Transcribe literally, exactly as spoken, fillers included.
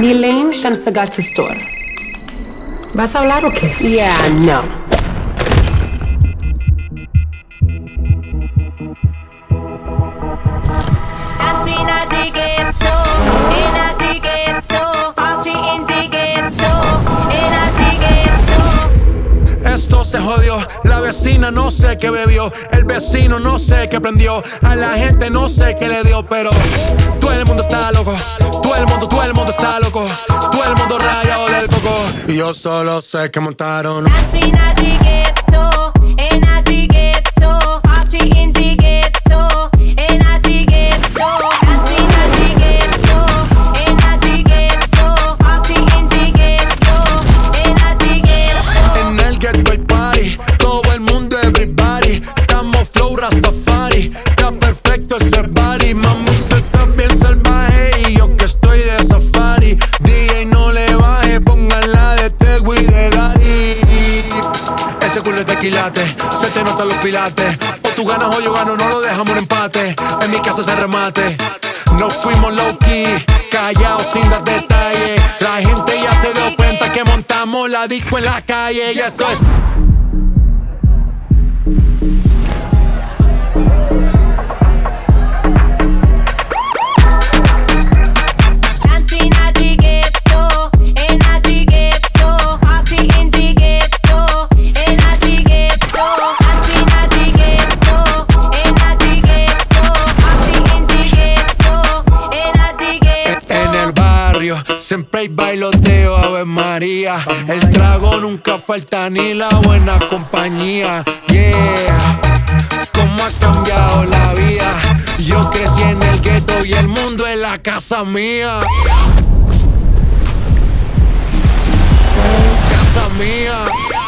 Milene Shamsagat Store. ¿Vas a hablar o qué? Yeah, no. Esto se jodió, la vecina no sé qué bebió, el vecino no sé qué prendió, a la gente no sé qué le dio, pero todo el mundo está loco, todo el mundo, todo el mundo está loco, todo el mundo rayado del coco, y yo solo sé que montaron. Se te notan los pilates. O tú ganas o yo gano, no lo dejamos en empate. En mi casa se remate. No fuimos low key, callados sin dar detalles. La gente ya se dio cuenta que montamos la disco en la calle. Y esto es... Siempre hay bailoteo, Ave María. El trago nunca falta ni la buena compañía. Yeah, cómo ha cambiado la vida. Yo crecí en el gueto y el mundo es la casa mía. Casa mía.